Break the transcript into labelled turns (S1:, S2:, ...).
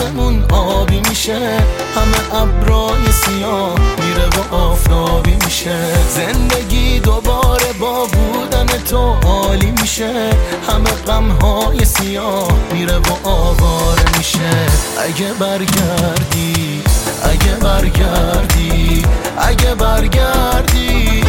S1: آسمون آبی میشه، همه ابرای سیاه میره و آفتابی میشه. زندگی دوباره با بودن تو عالی میشه، همه غمهای سیاه میره و آواره میشه. اگه برگردی، اگه برگردی، اگه برگردی،